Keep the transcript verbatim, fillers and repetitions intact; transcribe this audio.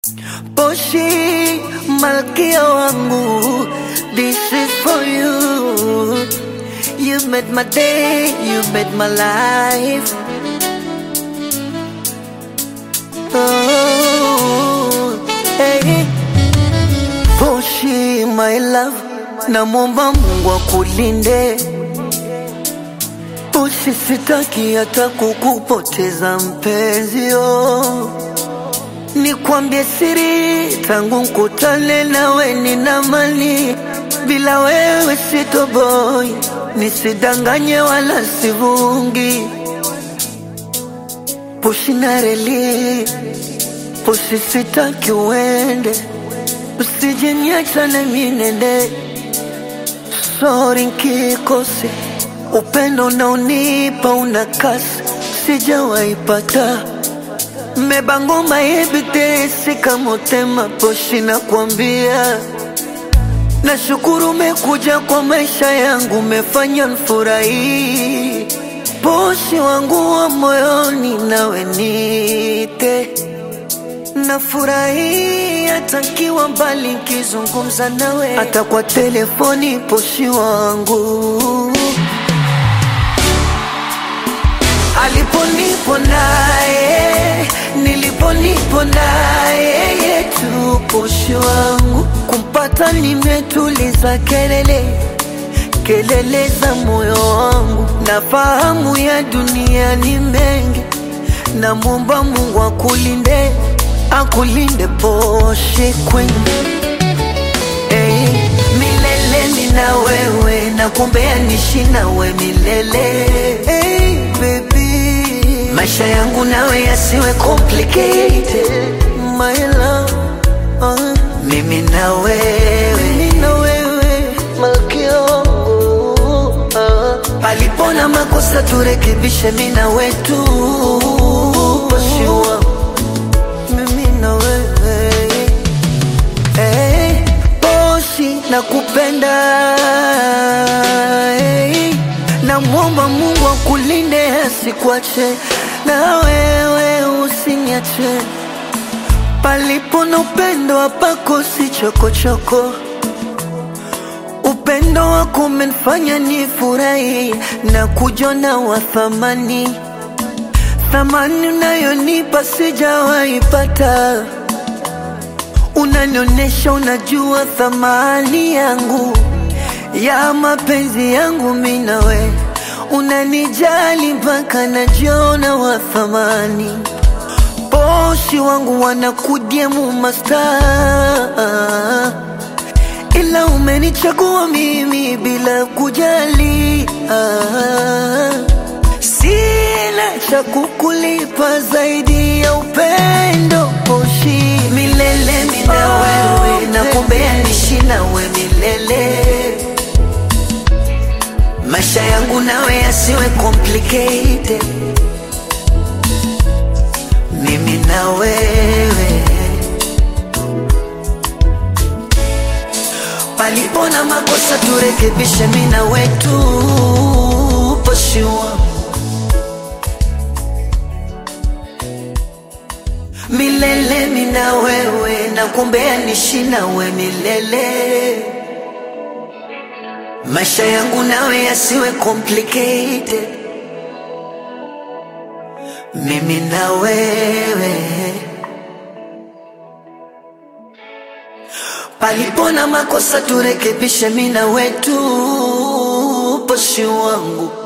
Poshi, malkia wangu, this is for you. You made my day, you made my life. Oh, hey. Poshi, my love, namwomba Mungu akulinde. Poshi, sitaki hata kukupoteza mpenzi, oh. Nikwambie siri, tangu nkutane nawe nina mali. Bila wewe sitoboi, nisidanganye wala sivungi. Poshi nareli, Poshi sitaki uende. Usije niacha na minende. Sorry nkikose, upendo unaonipa unakasi, sijawaipata. Mebango maebite sika motema Poshi na kuambia nashukuru mekuja kwa maisha yangu, mefanya nfurahi. Poshi wangu wa moyoni nawe nite nafurahi, hata kiwa mbali kizungumza nawe, hata kwa telefoni. Poshi wangu aliponipo naye, niliponipo naye yetu. Poshi wangu kumpata nimetuliza kelele, kelele za moyo wangu. Nafahamu ya dunia ni mengi, namwomba Mungu akulinde, akulinde Poshi queen. Hey, milele nina wewe, nakuombea niishi nawe milele. Hey, baby, maisha yangu nawe yasiwe complicated, my love. Uh, mimi na wewe, mimi na wewe, malkia wangu. Uh, palipona makosa turekebishe, mimi na wetu. Poshi wangu, mimi na wewe. Hey, Poshi nakupenda. Hey, namwomba Mungu akulinde asikuache, na wewe usiniache. Palipo na upendo hapakosi chokochoko. Upendo wako umenifanya nifurahi na kujiona wa thamani. Thamani unayonipa sijawaipata. Unanionyesha unajua thamani yangu, ya mapenzi yangu mimi nawe. Unanijali mpaka najiona wa thamani. Poshi wangu wanakudiemu mastaa, ila umenichagua mimi bila kujali. ah. Sina cha kukulipa zaidi ya upendo Poshi. Milele mina wewe, nakuombea niishi nawe milele. Maisha yangu nawe yasiwe complicated, mimi na wewe. Palipo na makosa turekebishe, mimi na wetu. Poshi wangu, milele mimi na wewe, nakuombea niishi nawe milele. Maisha yangu nawe yasiwe complicated, mimi na wewe. Palipo na makosa turekebishe, mimi na wetu. Poshi wangu.